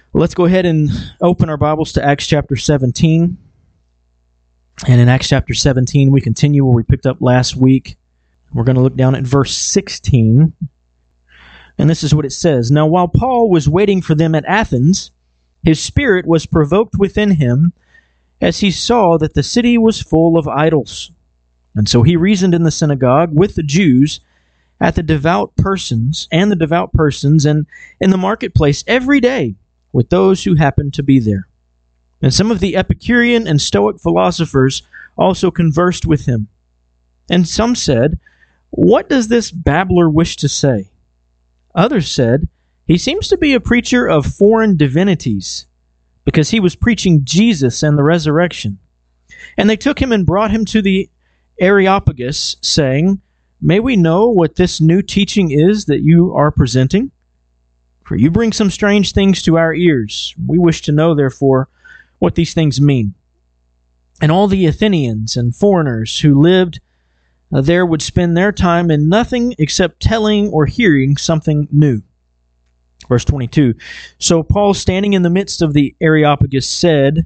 Let's go ahead and open our Bibles to Acts chapter 17. And in Acts chapter 17, we continue where we picked up last week. We're going to look down at verse 16. And this is what it says. Now, while Paul was waiting for them at Athens, his spirit was provoked within him as he saw that the city was full of idols. And so he reasoned in the synagogue with the Jews and the devout persons, and in the marketplace every day with those who happened to be there. And some of the Epicurean and Stoic philosophers also conversed with him. And some said, "What does this babbler wish to say?" Others said, "He seems to be a preacher of foreign divinities, because he was preaching Jesus and the resurrection." And they took him and brought him to the Areopagus, saying, "May we know what this new teaching is that you are presenting? For you bring some strange things to our ears. We wish to know, therefore, what these things mean." And all the Athenians and foreigners who lived there would spend their time in nothing except telling or hearing something new. Verse 22, So Paul, standing in the midst of the Areopagus, said,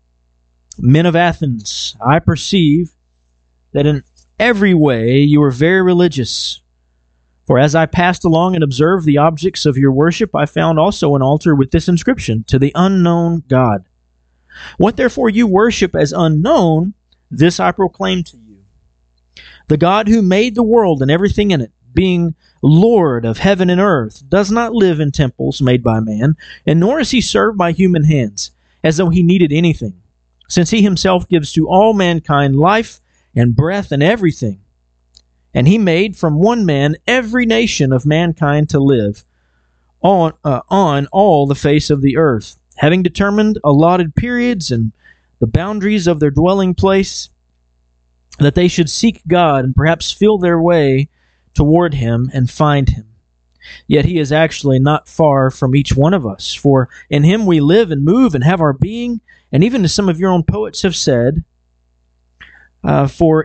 "Men of Athens, I perceive that in every way you are very religious. For as I passed along and observed the objects of your worship, I found also an altar with this inscription, To the unknown God. What therefore you worship as unknown, this I proclaim to you. The God who made the world and everything in it, being Lord of heaven and earth, does not live in temples made by man, and nor is he served by human hands, as though he needed anything, since he himself gives to all mankind life and breath and everything. And he made from one man every nation of mankind to live on all the face of the earth, having determined allotted periods and the boundaries of their dwelling place, that they should seek God and perhaps feel their way toward him and find him. Yet he is actually not far from each one of us, for in him we live and move and have our being, and even as some of your own poets have said, for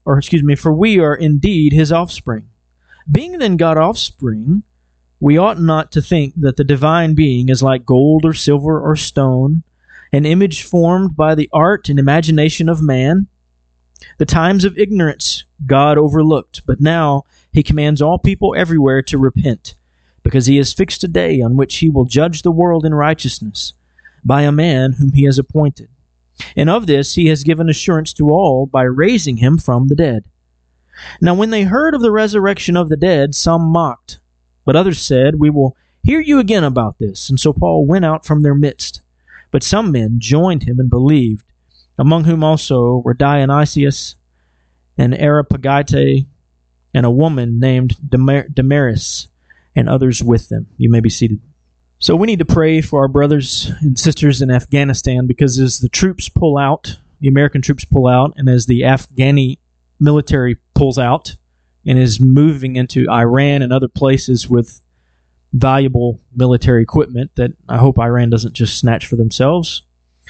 we are indeed his offspring. Being then God's offspring, we ought not to think that the divine being is like gold or silver or stone, an image formed by the art and imagination of man. The times of ignorance God overlooked, but now he commands all people everywhere to repent, because he has fixed a day on which he will judge the world in righteousness by a man whom he has appointed. And of this he has given assurance to all by raising him from the dead. Now when they heard of the resurrection of the dead, some mocked, but others said, "We will hear you again about this." And so Paul went out from their midst. But some men joined him and believed, among whom also were Dionysius and Areopagite, and a woman named Damaris, and others with them. You may be seated. So we need to pray for our brothers and sisters in Afghanistan, because as the troops pull out, the American troops pull out, and as the Afghani military pulls out and is moving into Iran and other places with valuable military equipment that I hope Iran doesn't just snatch for themselves,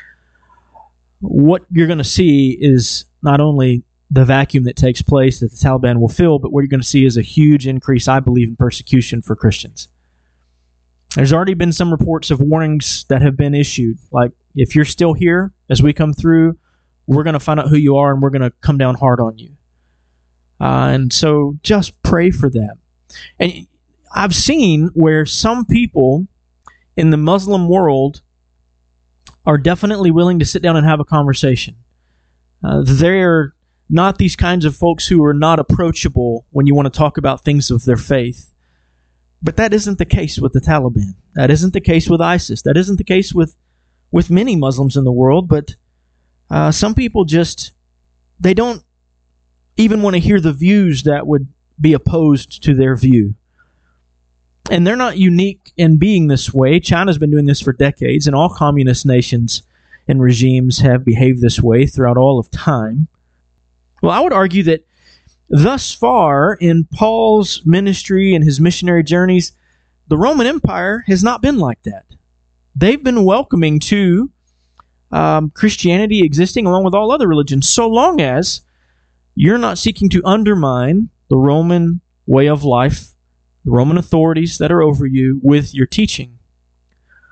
what you're going to see is not only the vacuum that takes place that the Taliban will fill, but what you're going to see is a huge increase, I believe, in persecution for Christians. There's already been some reports of warnings that have been issued, like, if you're still here as we come through, we're going to find out who you are and we're going to come down hard on you. And so just pray for them. And I've seen where some people in the Muslim world are definitely willing to sit down and have a conversation. They're not these kinds of folks who are not approachable when you want to talk about things of their faith. But that isn't the case with the Taliban. That isn't the case with ISIS. That isn't the case with many Muslims in the world. But some people they don't even want to hear the views that would be opposed to their view. And they're not unique in being this way. China's been doing this for decades, and all communist nations and regimes have behaved this way throughout all of time. Well, I would argue that thus far in Paul's ministry and his missionary journeys, the Roman Empire has not been like that. They've been welcoming to Christianity existing along with all other religions, so long as you're not seeking to undermine the Roman way of life, the Roman authorities that are over you with your teaching.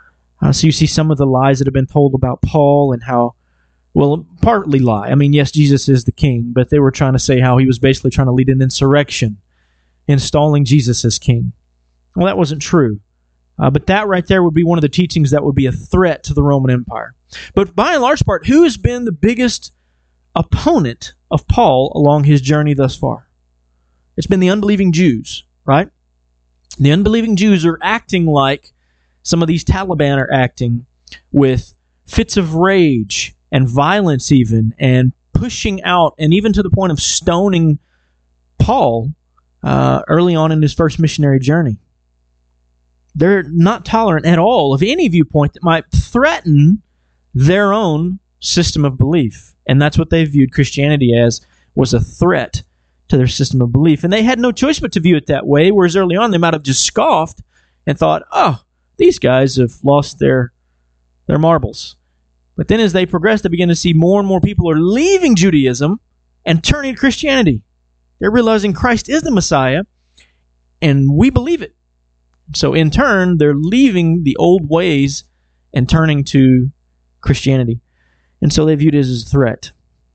So you see some of the lies that have been told about Paul and how, well, partly lie. I mean, yes, Jesus is the king, but they were trying to say how he was basically trying to lead an insurrection, installing Jesus as king. Well, that wasn't true. But that right there would be one of the teachings that would be a threat to the Roman Empire. But by and large part, who has been the biggest opponent of Paul along his journey thus far? It's been the unbelieving Jews, right? The unbelieving Jews are acting like some of these Taliban are acting, with fits of rage and violence even, and pushing out, and even to the point of stoning Paul early on in his first missionary journey. They're not tolerant at all of any viewpoint that might threaten their own system of belief. And that's what they viewed Christianity as, was a threat to their system of belief. And they had no choice but to view it that way, whereas early on they might have just scoffed and thought, oh, these guys have lost their marbles. But then as they progressed, they began to see more and more people are leaving Judaism and turning to Christianity. They're realizing Christ is the Messiah, and we believe it. So in turn, they're leaving the old ways and turning to Christianity. And so they viewed it as a threat.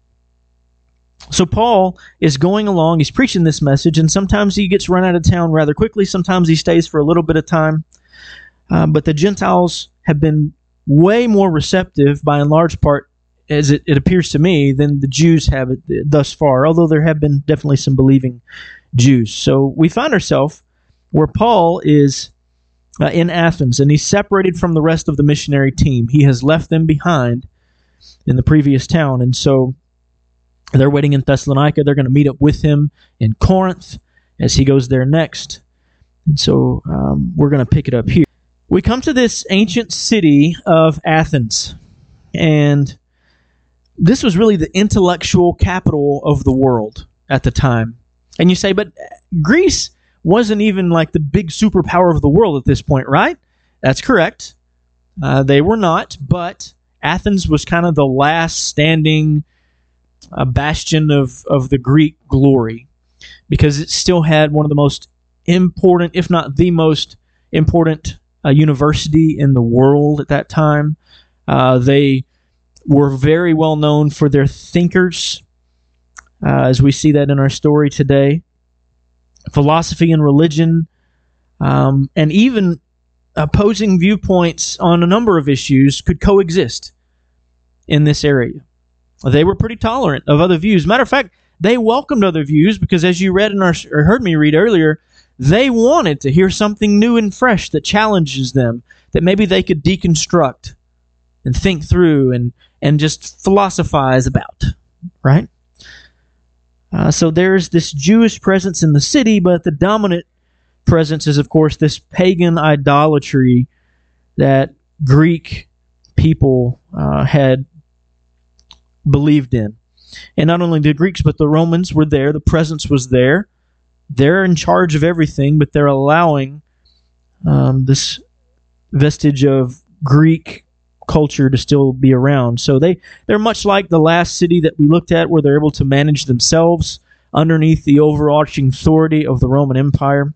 So Paul is going along, he's preaching this message, and sometimes he gets run out of town rather quickly, sometimes he stays for a little bit of time. But the Gentiles have been way more receptive, by and large part, as it appears to me, than the Jews have it thus far, although there have been definitely some believing Jews. So we find ourselves where Paul is in Athens, and he's separated from the rest of the missionary team. He has left them behind in the previous town, and so they're waiting in Thessalonica. They're going to meet up with him in Corinth as he goes there next. And so we're going to pick it up here. We come to this ancient city of Athens, and this was really the intellectual capital of the world at the time. And you say, but Greece wasn't even like the big superpower of the world at this point, right? That's correct. They were not, but Athens was kind of the last standing bastion of the Greek glory, because it still had one of the most important, if not the most important, university in the world at that time. They were very well known for their thinkers, as we see that in our story today. Philosophy and religion, and even opposing viewpoints on a number of issues could coexist in this area. They were pretty tolerant of other views. Matter of fact, they welcomed other views because, as you read or heard me read earlier, they wanted to hear something new and fresh that challenges them, that maybe they could deconstruct and think through and just philosophize about, right? So there's this Jewish presence in the city, but the dominant presence is, of course, this pagan idolatry that Greek people had believed in. And not only the Greeks, but the Romans were there. The presence was there. They're in charge of everything, but they're allowing this vestige of Greek culture to still be around. So they're much like the last city that we looked at, where they're able to manage themselves underneath the overarching authority of the Roman Empire.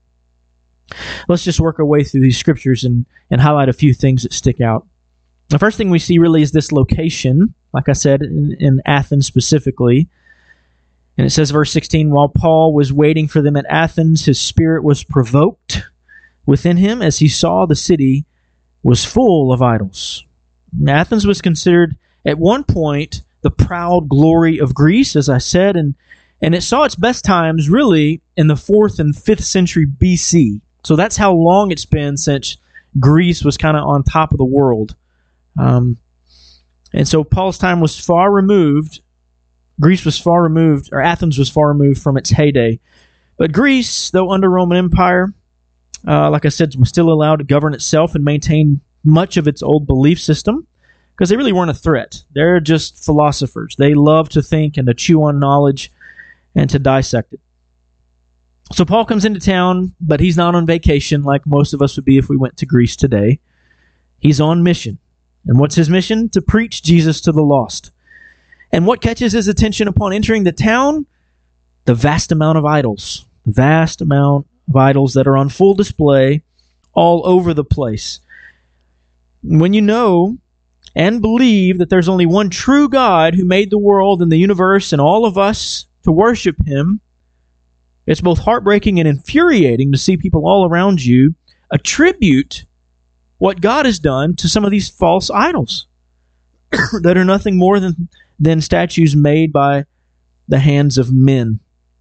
Let's just work our way through these scriptures and highlight a few things that stick out. The first thing we see really is this location, like I said, in Athens specifically. And it says, verse 16, while Paul was waiting for them at Athens, his spirit was provoked within him as he saw the city was full of idols. And Athens was considered at one point the proud glory of Greece, as I said, and it saw its best times really in the 4th and 5th century BC. So that's how long it's been since Greece was kind of on top of the world. And so Paul's time was far removed. Greece was far removed, or Athens was far removed from its heyday. But Greece, though under Roman Empire, like I said, was still allowed to govern itself and maintain much of its old belief system, because they really weren't a threat. They're just philosophers. They love to think and to chew on knowledge and to dissect it. So Paul comes into town, but he's not on vacation like most of us would be if we went to Greece today. He's on mission. And what's his mission? To preach Jesus to the lost. And what catches his attention upon entering the town? The vast amount of idols. The vast amount of idols that are on full display all over the place. When you know and believe that there's only one true God who made the world and the universe and all of us to worship Him, it's both heartbreaking and infuriating to see people all around you attribute what God has done to some of these false idols that are nothing more than statues made by the hands of men.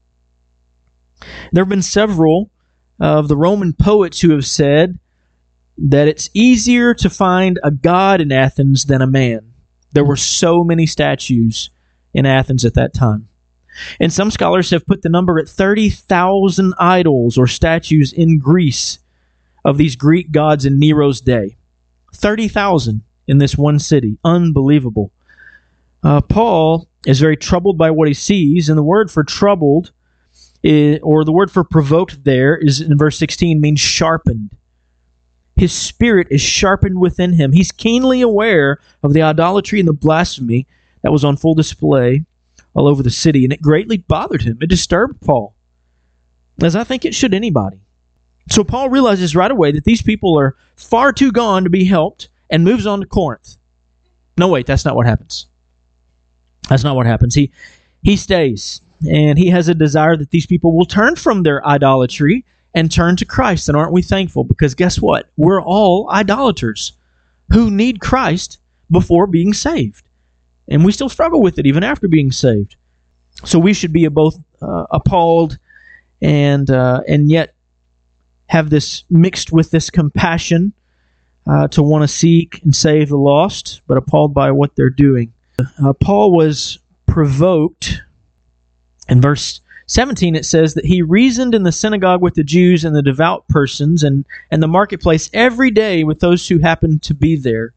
There have been several of the Roman poets who have said that it's easier to find a god in Athens than a man. There were so many statues in Athens at that time. And some scholars have put the number at 30,000 idols or statues in Greece of these Greek gods in Nero's day. 30,000 in this one city. Unbelievable. Paul is very troubled by what he sees, and the word for troubled, or the word for provoked there, is in verse 16, means sharpened. His spirit is sharpened within him. He's keenly aware of the idolatry and the blasphemy that was on full display all over the city, and it greatly bothered him. It disturbed Paul, as I think it should anybody. So Paul realizes right away that these people are far too gone to be helped and moves on to Corinth. No, wait, that's not what happens. That's not what happens. He stays, and he has a desire that these people will turn from their idolatry and turn to Christ. And aren't we thankful? Because guess what? We're all idolaters who need Christ before being saved. And we still struggle with it even after being saved. So we should be both appalled and yet have this mixed with this compassion to want to seek and save the lost, but appalled by what they're doing. Paul was provoked. In verse 17, it says that he reasoned in the synagogue with the Jews and the devout persons and the marketplace every day with those who happened to be there.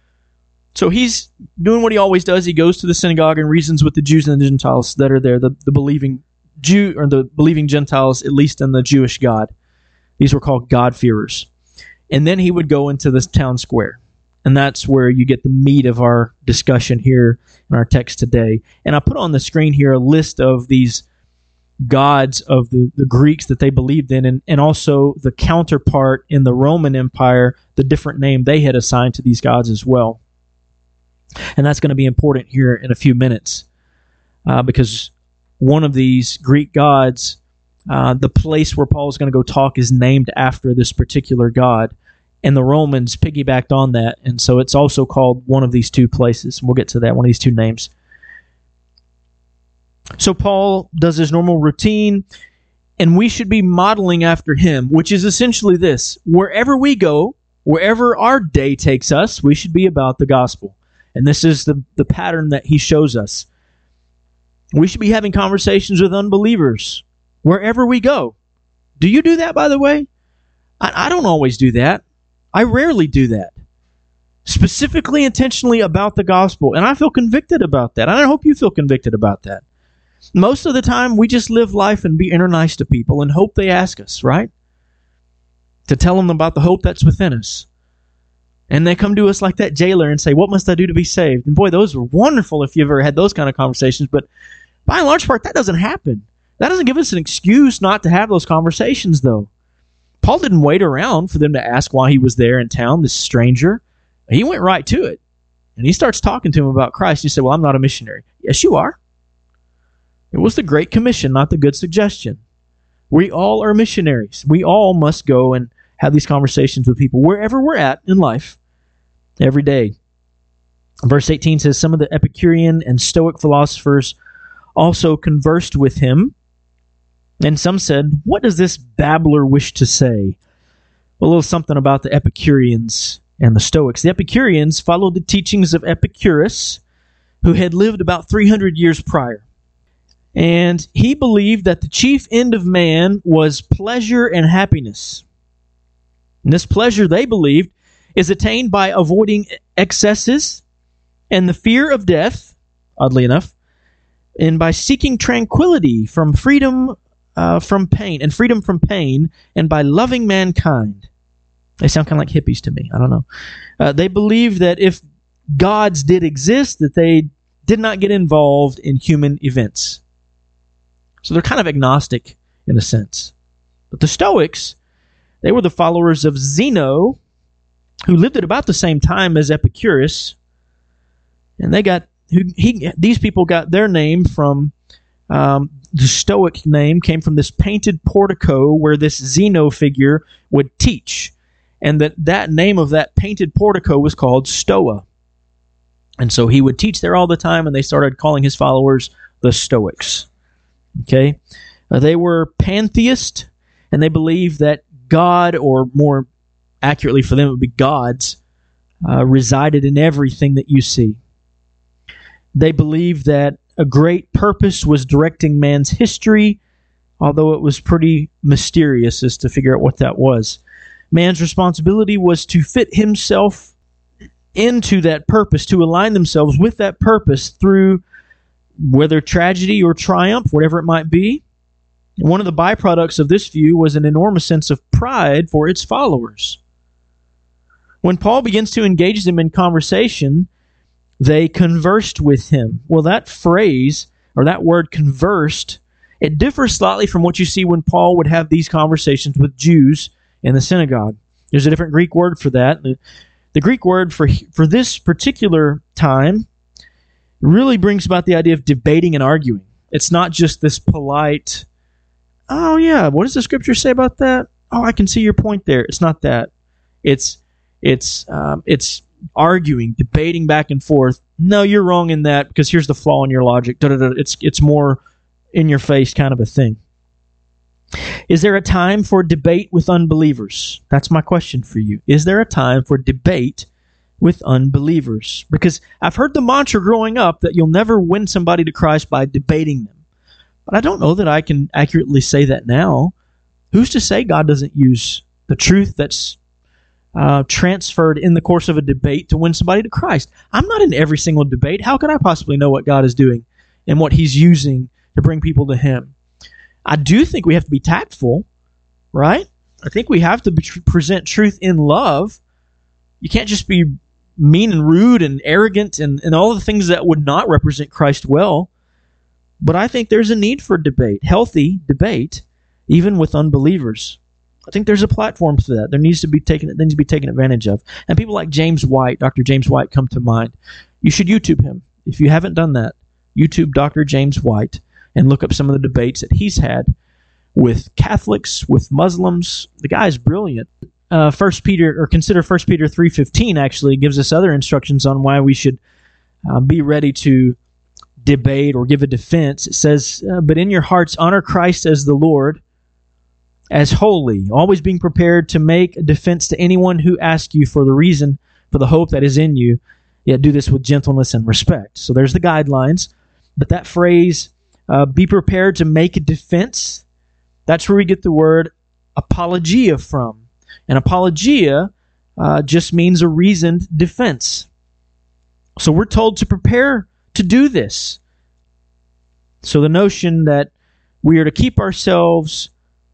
So he's doing what he always does. He goes to the synagogue and reasons with the Jews and the Gentiles that are there, the believing Jew or the believing Gentiles, at least in the Jewish God. These were called God-fearers. And then he would go into the town square. And that's where you get the meat of our discussion here in our text today. And I put on the screen here a list of these gods of the Greeks that they believed in, and also the counterpart in the Roman Empire, the different name they had assigned to these gods as well. And that's going to be important here in a few minutes, because one of these Greek gods, the place where Paul is going to go talk, is named after this particular god, and the Romans piggybacked on that, and so it's also called one of these two places. We'll get to that, one of these two names. So Paul does his normal routine, and we should be modeling after him, which is essentially this: wherever we go, wherever our day takes us, we should be about the gospel. And this is the pattern that he shows us. We should be having conversations with unbelievers wherever we go. Do you do that, by the way? I don't always do that. I rarely do that. Specifically, intentionally about the gospel. And I feel convicted about that. And I hope you feel convicted about that. Most of the time, we just live life and be nice to people and hope they ask us, right? To tell them about the hope that's within us. And they come to us like that jailer and say, "What must I do to be saved?" And boy, those are wonderful if you've ever had those kind of conversations. But by and large part, that doesn't happen. That doesn't give us an excuse not to have those conversations, though. Paul didn't wait around for them to ask why he was there in town, this stranger. He went right to it. And he starts talking to him about Christ. He said, "Well, I'm not a missionary." Yes, you are. It was the Great Commission, not the good suggestion. We all are missionaries. We all must go and have these conversations with people wherever we're at in life, every day. Verse 18 says, some of the Epicurean and Stoic philosophers also conversed with him, and some said, "What does this babbler wish to say?" A little something about the Epicureans and the Stoics. The Epicureans followed the teachings of Epicurus, who had lived about 300 years prior. And he believed that the chief end of man was pleasure and happiness. And this pleasure, they believed, is attained by avoiding excesses and the fear of death, oddly enough, and by seeking tranquility from freedom from pain, and by loving mankind. They sound kind of like hippies to me. I don't know. They believed that if gods did exist, that they did not get involved in human events. So they're kind of agnostic in a sense. But the Stoics, they were the followers of Zeno, who lived at about the same time as Epicurus, and these people got their name from the Stoic name came from this painted portico where this Zeno figure would teach, and that name of that painted portico was called Stoa. And so he would teach there all the time, and they started calling his followers the Stoics. Okay, they were pantheist, and they believed that God, or more accurately for them, it would be gods, resided in everything that you see. They believed that a great purpose was directing man's history, although it was pretty mysterious as to figure out what that was. Man's responsibility was to fit himself into that purpose, to align themselves with that purpose through whether tragedy or triumph, whatever it might be. And one of the byproducts of this view was an enormous sense of pride for its followers. When Paul begins to engage them in conversation, they conversed with him. Well, that phrase, or that word conversed, it differs slightly from what you see when Paul would have these conversations with Jews in the synagogue. There's a different Greek word for that. The Greek word for this particular time really brings about the idea of debating and arguing. It's not just this polite, oh yeah, what does the scripture say about that? Oh, I can see your point there. It's not that. It's arguing, debating back and forth. No, you're wrong in that because here's the flaw in your logic. It's more in your face kind of a thing. Is there a time for debate with unbelievers? That's my question for you. Is there a time for debate with unbelievers? Because I've heard the mantra growing up that you'll never win somebody to Christ by debating them. But I don't know that I can accurately say that now. Who's to say God doesn't use the truth that's transferred in the course of a debate to win somebody to Christ? I'm not in every single debate. How could I possibly know what God is doing and what He's using to bring people to Him? I do think we have to be tactful, right? I think we have to present truth in love. You can't just be mean and rude and arrogant and all the things that would not represent Christ well. But I think there's a need for debate, healthy debate, even with unbelievers. I think there's a platform for that. There needs to be taken advantage of. And people like James White, Dr. James White, come to mind. You should YouTube him. If you haven't done that, YouTube Dr. James White and look up some of the debates that he's had with Catholics, with Muslims. The guy's brilliant. Consider 1 Peter 3:15 actually gives us other instructions on why we should be ready to debate or give a defense. It says, but in your hearts honor Christ as the Lord, as holy, always being prepared to make a defense to anyone who asks you for the reason for the hope that is in you, yet do this with gentleness and respect. So there's the guidelines. But that phrase, be prepared to make a defense, that's where we get the word apologia from. And apologia just means a reasoned defense. So we're told to prepare to do this. So the notion that we are to keep to ourselves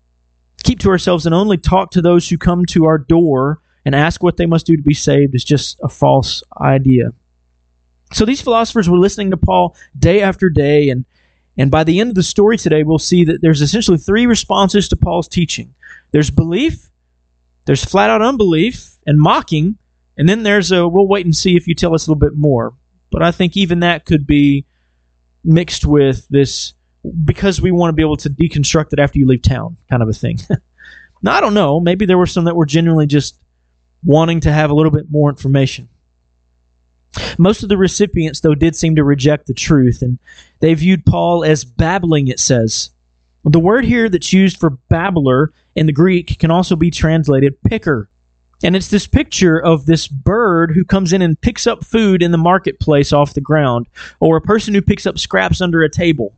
and only talk to those who come to our door and ask what they must do to be saved is just a false idea. So these philosophers were listening to Paul day after day, and by the end of the story today, we'll see that there's essentially three responses to Paul's teaching. There's belief, there's flat-out unbelief and mocking, and then there's we'll wait and see if you tell us a little bit more. But I think even that could be mixed with this, because we want to be able to deconstruct it after you leave town, kind of a thing. Now, I don't know. Maybe there were some that were genuinely just wanting to have a little bit more information. Most of the recipients, though, did seem to reject the truth, and they viewed Paul as babbling, it says. The word here that's used for babbler in the Greek can also be translated picker. And it's this picture of this bird who comes in and picks up food in the marketplace off the ground, or a person who picks up scraps under a table.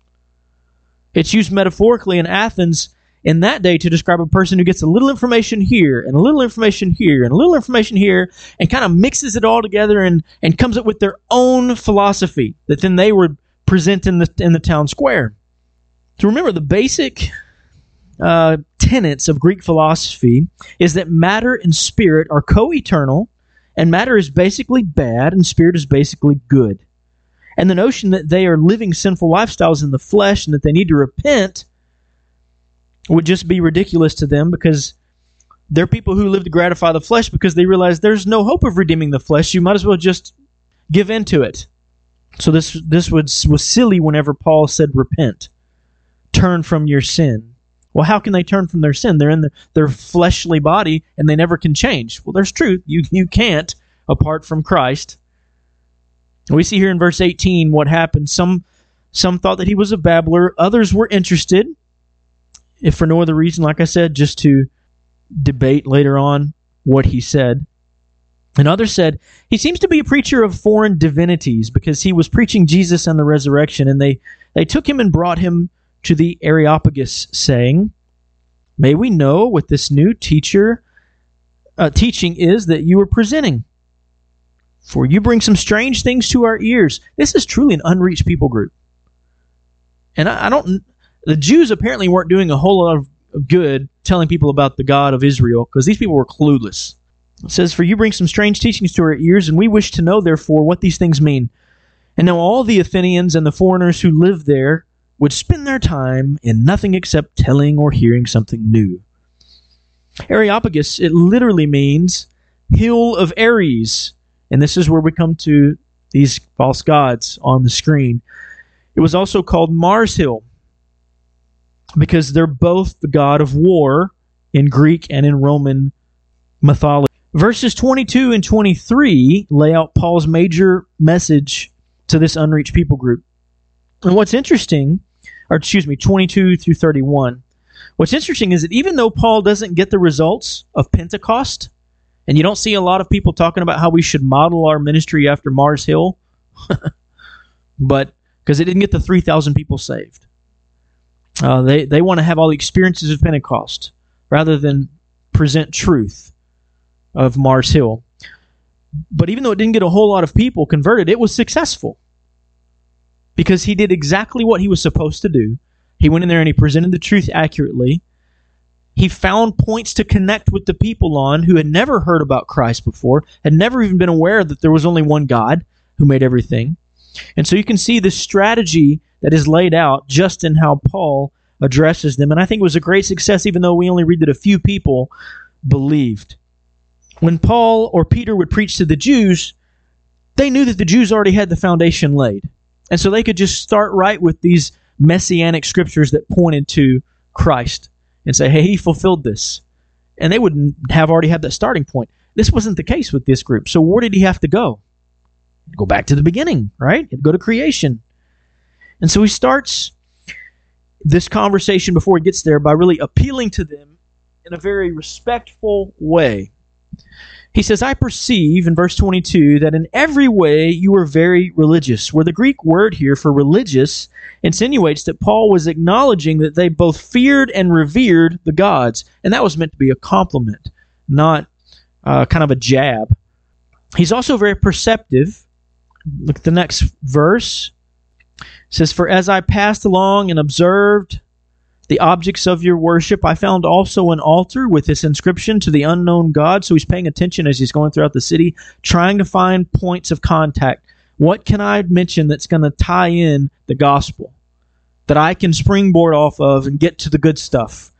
It's used metaphorically in Athens in that day to describe a person who gets a little information here, and a little information here, and a little information here, and kind of mixes it all together and comes up with their own philosophy that then they would present in the town square. So remember, the basic tenets of Greek philosophy is that matter and spirit are co-eternal, and matter is basically bad, and spirit is basically good. And the notion that they are living sinful lifestyles in the flesh and that they need to repent would just be ridiculous to them, because They're people who live to gratify the flesh because they realize there's no hope of redeeming the flesh. You might as well just give in to it. So this was silly whenever Paul said, repent. Turn from your sin. Well, how can they turn from their sin? They're in their fleshly body and they never can change. Well, there's truth. You can't apart from Christ. And we see here in verse 18 what happened. Some thought that he was a babbler. Others were interested, if for no other reason, like I said, just to debate later on what he said. And others said, he seems to be a preacher of foreign divinities because he was preaching Jesus and the resurrection. And they took him and brought him to the Areopagus, saying, may we know what this new teaching is that you are presenting? For you bring some strange things to our ears. This is truly an unreached people group. And the Jews apparently weren't doing a whole lot of good telling people about the God of Israel, because these people were clueless. It says, for you bring some strange teachings to our ears, and we wish to know, therefore, what these things mean. And now all the Athenians and the foreigners who live there would spend their time in nothing except telling or hearing something new. Areopagus, it literally means hill of Ares. And this is where we come to these false gods on the screen. It was also called Mars Hill because they're both the god of war in Greek and in Roman mythology. Verses 22 and 23 lay out Paul's major message to this unreached people group. And what's interesting, 22 through 31, what's interesting is that even though Paul doesn't get the results of Pentecost, and you don't see a lot of people talking about how we should model our ministry after Mars Hill, but because it didn't get the 3,000 people saved. They want to have all the experiences of Pentecost rather than present truth of Mars Hill. But even though it didn't get a whole lot of people converted, it was successful because he did exactly what he was supposed to do. He went in there and he presented the truth accurately. He found points to connect with the people on who had never heard about Christ before, had never even been aware that there was only one God who made everything. And so you can see the strategy that is laid out just in how Paul addresses them. And I think it was a great success, even though we only read that a few people believed. When Paul or Peter would preach to the Jews, they knew that the Jews already had the foundation laid. And so they could just start right with these messianic scriptures that pointed to Christ and say, hey, he fulfilled this. And they would have already had that starting point. This wasn't the case with this group. So where did he have to go? Go back to the beginning, right? He'd go to creation. And so he starts this conversation before he gets there by really appealing to them in a very respectful way. He says, I perceive, in verse 22, that in every way you are very religious. Where the Greek word here for religious insinuates that Paul was acknowledging that they both feared and revered the gods. And that was meant to be a compliment, not kind of a jab. He's also very perceptive. Look at the next verse. It says, for as I passed along and observed the objects of your worship, I found also an altar with this inscription to the unknown God. So he's paying attention as he's going throughout the city, trying to find points of contact. What can I mention that's going to tie in the gospel, that I can springboard off of and get to the good stuff?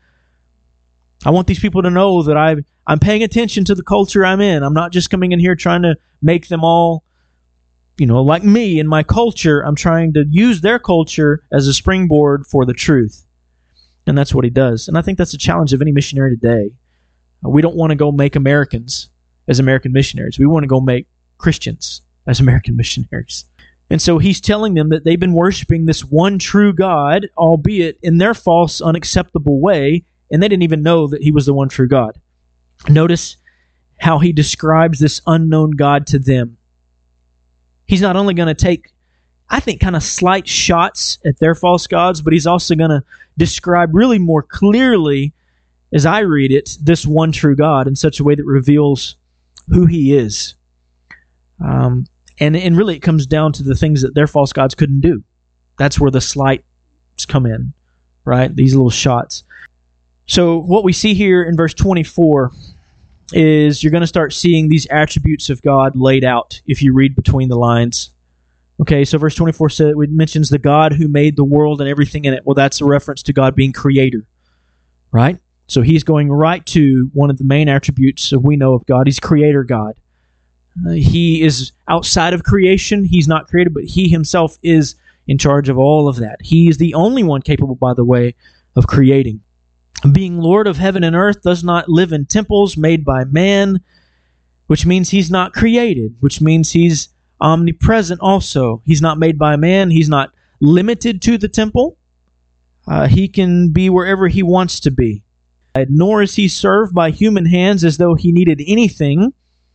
I want these people to know that I'm paying attention to the culture I'm in. I'm not just coming in here trying to make them all, like me and my culture. I'm trying to use their culture as a springboard for the truth. And that's what he does. And I think that's a challenge of any missionary today. We don't want to go make Americans as American missionaries. We want to go make Christians as American missionaries. And so he's telling them that they've been worshiping this one true God, albeit in their false, unacceptable way, and they didn't even know that he was the one true God. Notice how he describes this unknown God to them. He's not only going to take, I think, kind of slight shots at their false gods, but he's also going to describe really more clearly, as I read it, this one true God in such a way that reveals who he is. And really it comes down to the things that their false gods couldn't do. That's where the slights come in, right? These little shots. So what we see here in verse 24 is you're going to start seeing these attributes of God laid out if you read between the lines. Okay, so verse 24 mentions the God who made the world and everything in it. Well, that's a reference to God being creator, right? So he's going right to one of the main attributes that we know of God. He's Creator God. He is outside of creation. He's not created, but he himself is in charge of all of that. He is the only one capable, by the way, of creating. Being Lord of heaven and earth, does not live in temples made by man, which means he's not created, which means he's omnipresent also. He's not made by man. He's not limited to the temple. He can be wherever he wants to be. Nor is he served by human hands as though he needed anything.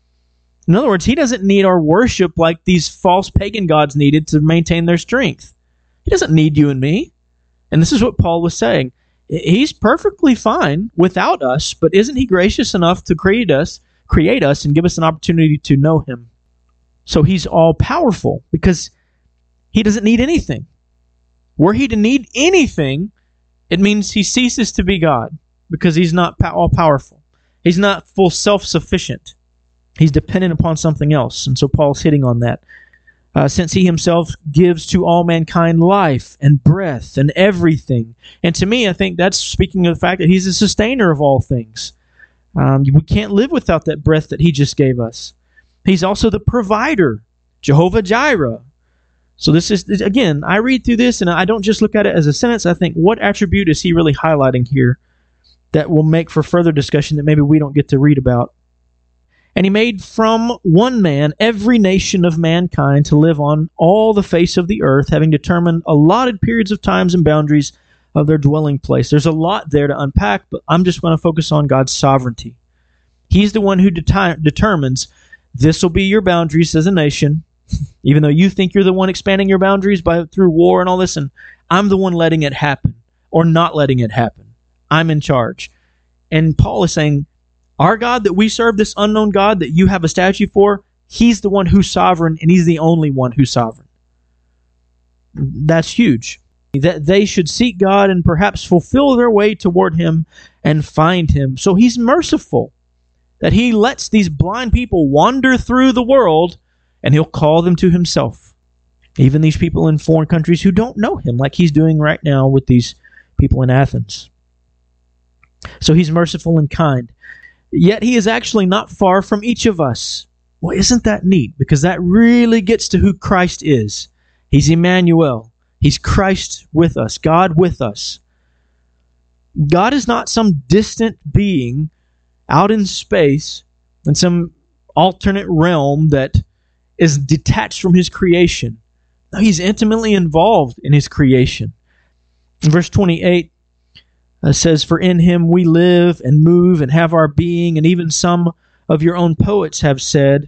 In other words, he doesn't need our worship like these false pagan gods needed to maintain their strength. He doesn't need you and me. And this is what Paul was saying. He's perfectly fine without us, but isn't he gracious enough to create us and give us an opportunity to know him? So he's all-powerful because he doesn't need anything. Were he to need anything, it means he ceases to be God because he's not all-powerful. He's not full self-sufficient. He's dependent upon something else. And so Paul's hitting on that. Since he himself gives to all mankind life and breath and everything. And to me, I think that's speaking of the fact that he's the sustainer of all things. We can't live without that breath that he just gave us. He's also the provider, Jehovah Jireh. So this is, again, I read through this and I don't just look at it as a sentence. I think, what attribute is he really highlighting here that will make for further discussion that maybe we don't get to read about? And he made from one man every nation of mankind to live on all the face of the earth, having determined allotted periods of times and boundaries of their dwelling place. There's a lot there to unpack, but I'm just going to focus on God's sovereignty. He's the one who determines this will be your boundaries as a nation, even though you think you're the one expanding your boundaries through war and all this, and I'm the one letting it happen or not letting it happen. I'm in charge. And Paul is saying, our God that we serve, this unknown God that you have a statue for, he's the one who's sovereign, and he's the only one who's sovereign. That's huge. That they should seek God and perhaps fulfill their way toward him and find him. So he's merciful that he lets these blind people wander through the world and he'll call them to himself. Even these people in foreign countries who don't know him, like he's doing right now with these people in Athens. So he's merciful and kind. Yet he is actually not far from each of us. Well, isn't that neat? Because that really gets to who Christ is. He's Emmanuel. He's Christ with us, God with us. God is not some distant being out in space in some alternate realm that is detached from his creation. No, he's intimately involved in his creation. In verse 28, says, "For in him we live and move and have our being," and even some of your own poets have said,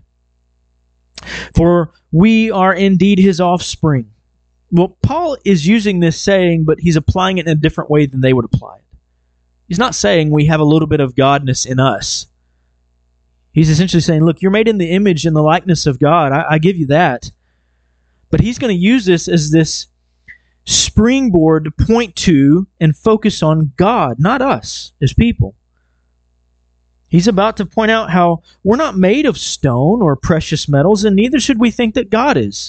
"For we are indeed his offspring." Well, Paul is using this saying, but he's applying it in a different way than they would apply it. He's not saying we have a little bit of godness in us. He's essentially saying, look, you're made in the image and the likeness of God. I give you that. But he's going to use this as this springboard to point to and focus on God, not us as people. He's about to point out how we're not made of stone or precious metals, and neither should we think that God is.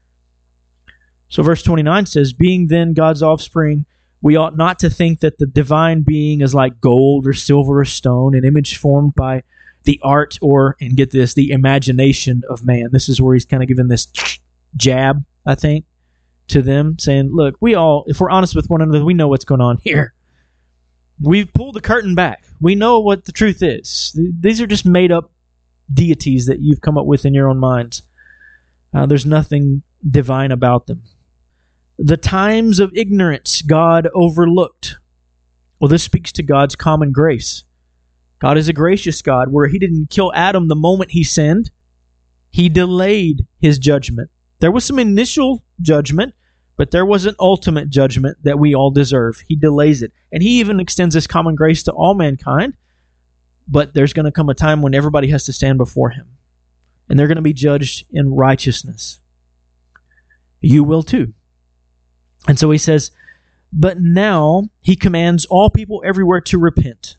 So verse 29 says, "Being then God's offspring, we ought not to think that the divine being is like gold or silver or stone, an image formed by the art or, and get this, the imagination of man." This is where he's kind of giving this jab, I think, to them, saying, look, we all, if we're honest with one another, we know what's going on here. We've pulled the curtain back. We know what the truth is. These are just made-up deities that you've come up with in your own minds. There's nothing divine about them. The times of ignorance God overlooked. Well, this speaks to God's common grace. God is a gracious God, where he didn't kill Adam the moment he sinned. He delayed his judgment. There was some initial judgment, but there was an ultimate judgment that we all deserve. He delays it. And he even extends this common grace to all mankind. But there's going to come a time when everybody has to stand before him. And they're going to be judged in righteousness. You will too. And so he says, but now he commands all people everywhere to repent.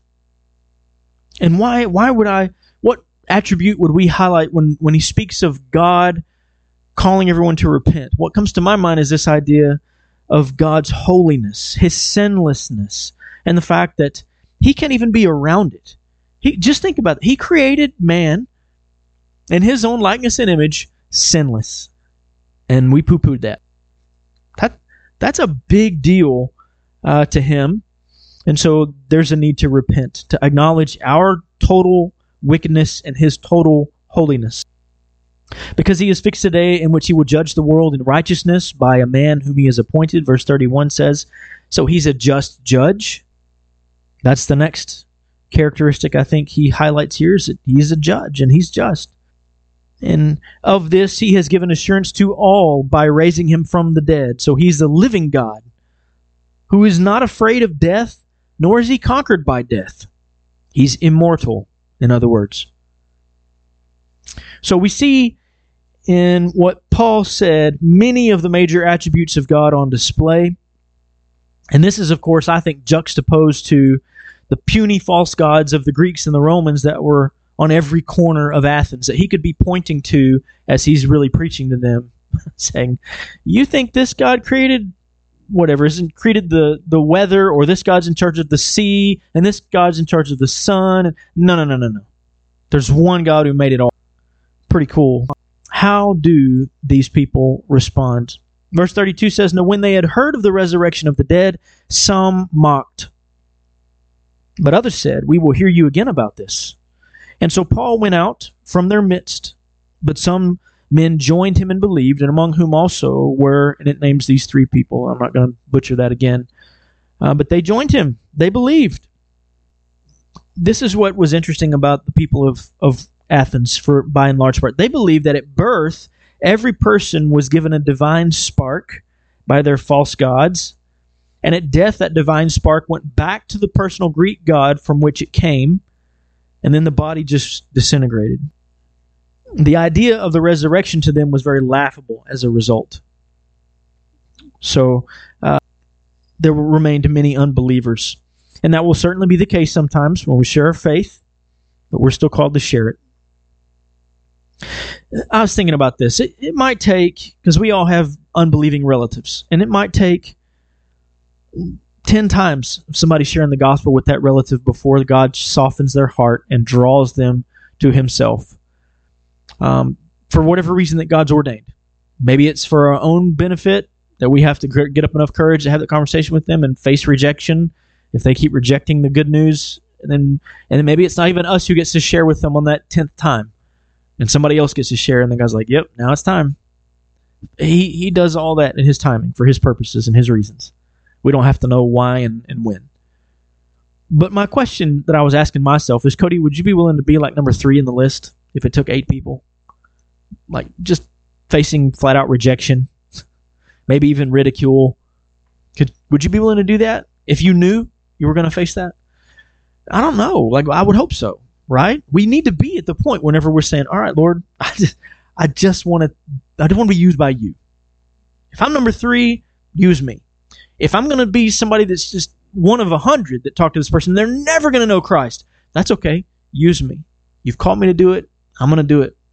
And why would what attribute would we highlight when he speaks of God calling everyone to repent? What comes to my mind is this idea of God's holiness, his sinlessness, and the fact that He can't even be around it. Just think about it. He created man in his own likeness and image, sinless. And we poo-pooed that. That's a big deal to him. And so there's a need to repent, to acknowledge our total wickedness and his total holiness. Because he has fixed a day in which he will judge the world in righteousness by a man whom he has appointed. Verse 31 says, so he's a just judge. That's the next characteristic I think he highlights here, is that he's a judge and he's just. And of this he has given assurance to all by raising him from the dead. So he's the living God who is not afraid of death, nor is he conquered by death. He's immortal, in other words. So we see in what Paul said many of the major attributes of God on display. And this is, of course, I think, juxtaposed to the puny false gods of the Greeks and the Romans that were on every corner of Athens, that he could be pointing to as he's really preaching to them, saying, you think this God created whatever, created the weather, or this God's in charge of the sea, and this God's in charge of the sun? No. There's one God who made it all. Pretty cool. How do these people respond? Verse 32 says, now when they had heard of the resurrection of the dead, some mocked. But others said, we will hear you again about this. And so Paul went out from their midst, but some men joined him and believed, and among whom also were, and it names these three people. I'm not going to butcher that again. But they joined him. They believed. This is what was interesting about the people of Athens, by and large part. They believed that at birth, every person was given a divine spark by their false gods, and at death, that divine spark went back to the personal Greek god from which it came, and then the body just disintegrated. The idea of the resurrection to them was very laughable as a result. So there remained many unbelievers. And that will certainly be the case sometimes when we share our faith, but we're still called to share it. I was thinking about this. It might take, because we all have unbelieving relatives, and it might take 10 times of somebody sharing the gospel with that relative before God softens their heart and draws them to himself. For whatever reason that God's ordained. Maybe it's for our own benefit, that we have to get up enough courage to have the conversation with them and face rejection if they keep rejecting the good news. And then maybe it's not even us who gets to share with them on that 10th time. And somebody else gets to share, and the guy's like, yep, now it's time. He does all that in his timing, for his purposes and his reasons. We don't have to know why and when. But my question that I was asking myself is, Cody, would you be willing to be like number 3 in the list if it took 8 people? Like, just facing flat-out rejection, maybe even ridicule. Would you be willing to do that if you knew you were going to face that? I don't know. Like, I would hope so, right? We need to be at the point whenever we're saying, all right, Lord, I just want to be used by you. If I'm number 3, use me. If I'm going to be somebody that's just one of 100 that talk to this person, they're never going to know Christ. That's okay. Use me. You've called me to do it. I'm going to do it.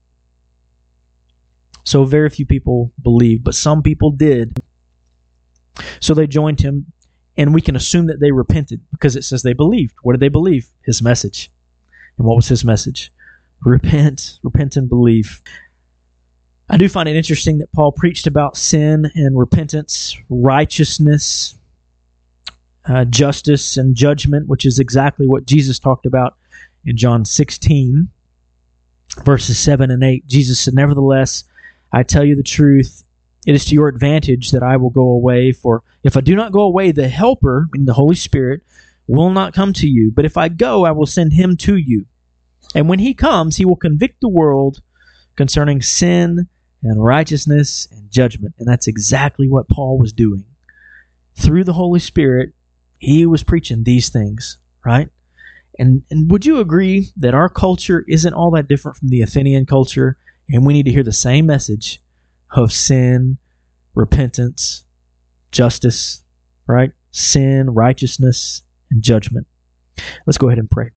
So very few people believed, but some people did. So they joined him, and we can assume that they repented because it says they believed. What did they believe? His message. And what was his message? Repent and believe. I do find it interesting that Paul preached about sin and repentance, righteousness, justice and judgment, which is exactly what Jesus talked about in John 16, verses 7 and 8. Jesus said, nevertheless, I tell you the truth, it is to your advantage that I will go away, for if I do not go away, the Helper, meaning the Holy Spirit, will not come to you. But if I go, I will send him to you. And when he comes, he will convict the world concerning sin and righteousness and judgment. And that's exactly what Paul was doing. Through the Holy Spirit, he was preaching these things, right? And would you agree that our culture isn't all that different from the Athenian culture, and we need to hear the same message of sin, repentance, justice, right? Sin, righteousness, and judgment. Let's go ahead and pray.